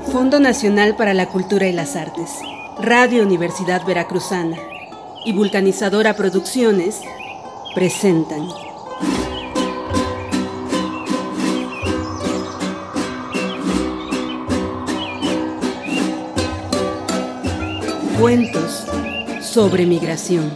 Fondo Nacional para la Cultura y las Artes, Radio Universidad Veracruzana y Vulcanizadora Producciones presentan Cuentos sobre migración.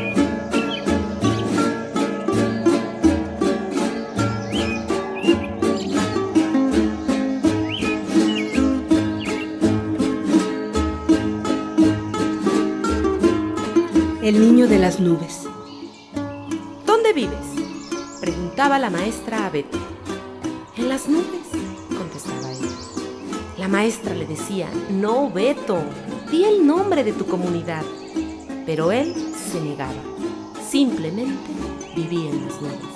El niño de las nubes. ¿Dónde vives?, preguntaba la maestra a Beto. En las nubes, contestaba él. La maestra le decía: no, Beto, di el nombre de tu comunidad. Pero él se negaba. Simplemente vivía en las nubes.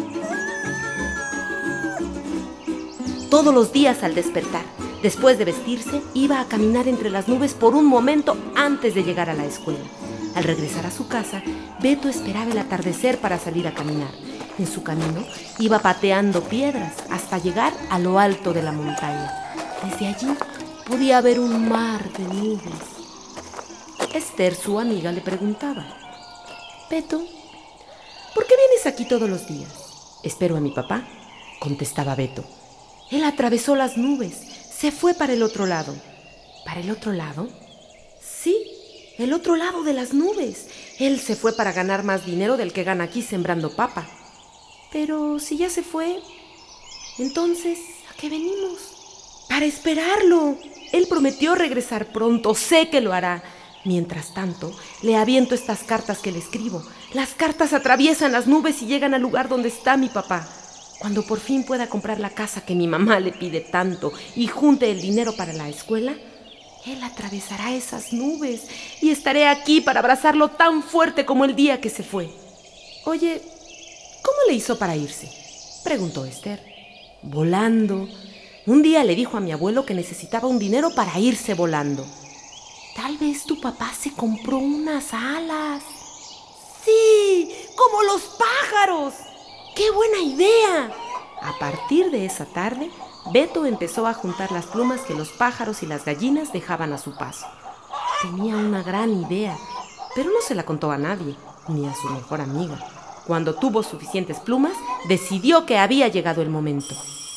Todos los días al despertar, después de vestirse, iba a caminar entre las nubes por un momento antes de llegar a la escuela. Al regresar a su casa, Beto esperaba el atardecer para salir a caminar. En su camino iba pateando piedras hasta llegar a lo alto de la montaña. Desde allí podía ver un mar de nubes. Esther, su amiga, le preguntaba: Beto, ¿por qué vienes aquí todos los días? Espero a mi papá, contestaba Beto. Él atravesó las nubes, se fue para el otro lado. ¿Para el otro lado? Sí, el otro lado de las nubes. Él se fue para ganar más dinero del que gana aquí sembrando papa. Pero si ya se fue, entonces, ¿a qué venimos? Para esperarlo. Él prometió regresar pronto, sé que lo hará. Mientras tanto, le aviento estas cartas que le escribo. Las cartas atraviesan las nubes y llegan al lugar donde está mi papá. Cuando por fin pueda comprar la casa que mi mamá le pide tanto y junte el dinero para la escuela, él atravesará esas nubes y estaré aquí para abrazarlo tan fuerte como el día que se fue. Oye, ¿cómo le hizo para irse?, preguntó Esther. Volando. Un día le dijo a mi abuelo que necesitaba un dinero para irse volando. Tal vez tu papá se compró unas alas. ¡Sí! ¡Como los pájaros! ¡Qué buena idea! A partir de esa tarde, Beto empezó a juntar las plumas que los pájaros y las gallinas dejaban a su paso. Tenía una gran idea, pero no se la contó a nadie, ni a su mejor amiga. Cuando tuvo suficientes plumas, decidió que había llegado el momento.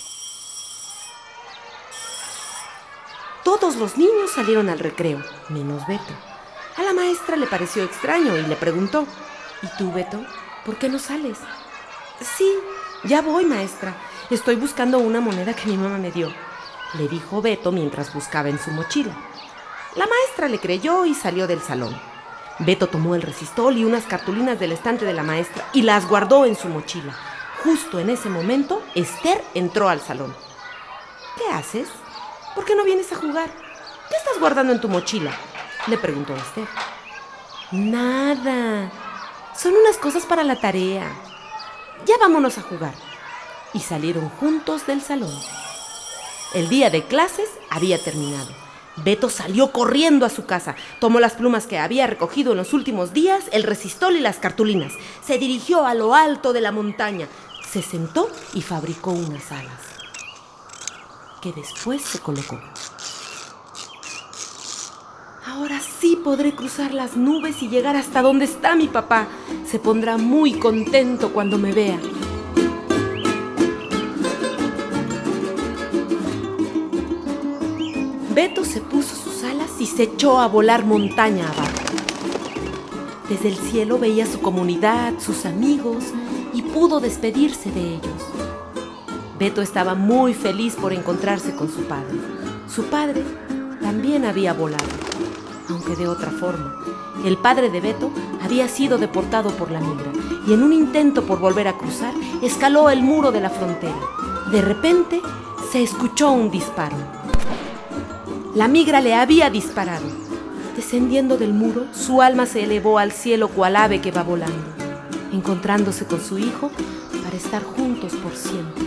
Todos los niños salieron al recreo, menos Beto. A la maestra le pareció extraño y le preguntó: ¿Y tú, Beto, por qué no sales? Sí, ya voy, maestra. Estoy buscando una moneda que mi mamá me dio, le dijo Beto mientras buscaba en su mochila. La maestra le creyó y salió del salón. Beto tomó el resistol y unas cartulinas del estante de la maestra y las guardó en su mochila. Justo en ese momento, Esther entró al salón. ¿Qué haces? ¿Por qué no vienes a jugar? ¿Qué estás guardando en tu mochila?, le preguntó Esther. Nada. Son unas cosas para la tarea. Ya vámonos a jugar. Y salieron juntos del salón. El día de clases había terminado. Beto salió corriendo a su casa. Tomó las plumas que había recogido en los últimos días, el resistol y las cartulinas. Se dirigió a lo alto de la montaña. Se sentó y fabricó unas alas, que después se colocó. Ahora sí podré cruzar las nubes y llegar hasta donde está mi papá. Se pondrá muy contento cuando me vea. Beto se puso sus alas y se echó a volar montaña abajo. Desde el cielo veía su comunidad, sus amigos, y pudo despedirse de ellos. Beto estaba muy feliz por encontrarse con su padre. Su padre también había volado, aunque de otra forma. El padre de Beto había sido deportado por la migra y en un intento por volver a cruzar, escaló el muro de la frontera. De repente, se escuchó un disparo. La migra le había disparado. Descendiendo del muro, su alma se elevó al cielo cual ave que va volando, encontrándose con su hijo para estar juntos por siempre.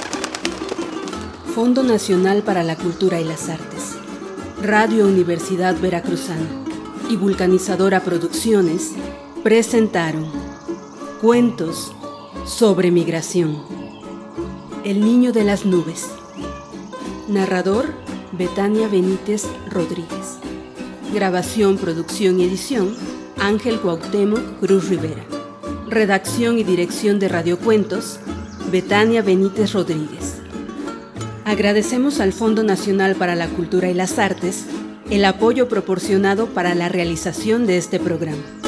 Fondo Nacional para la Cultura y las Artes, Radio Universidad Veracruzana y Vulcanizadora Producciones presentaron Cuentos sobre migración. El niño de las nubes. Narrador Betania Benítez Rodríguez. Grabación, producción y edición, Ángel Cuauhtémoc Cruz Rivera. Redacción y dirección de Radiocuentos, Betania Benítez Rodríguez. Agradecemos al Fondo Nacional para la Cultura y las Artes el apoyo proporcionado para la realización de este programa.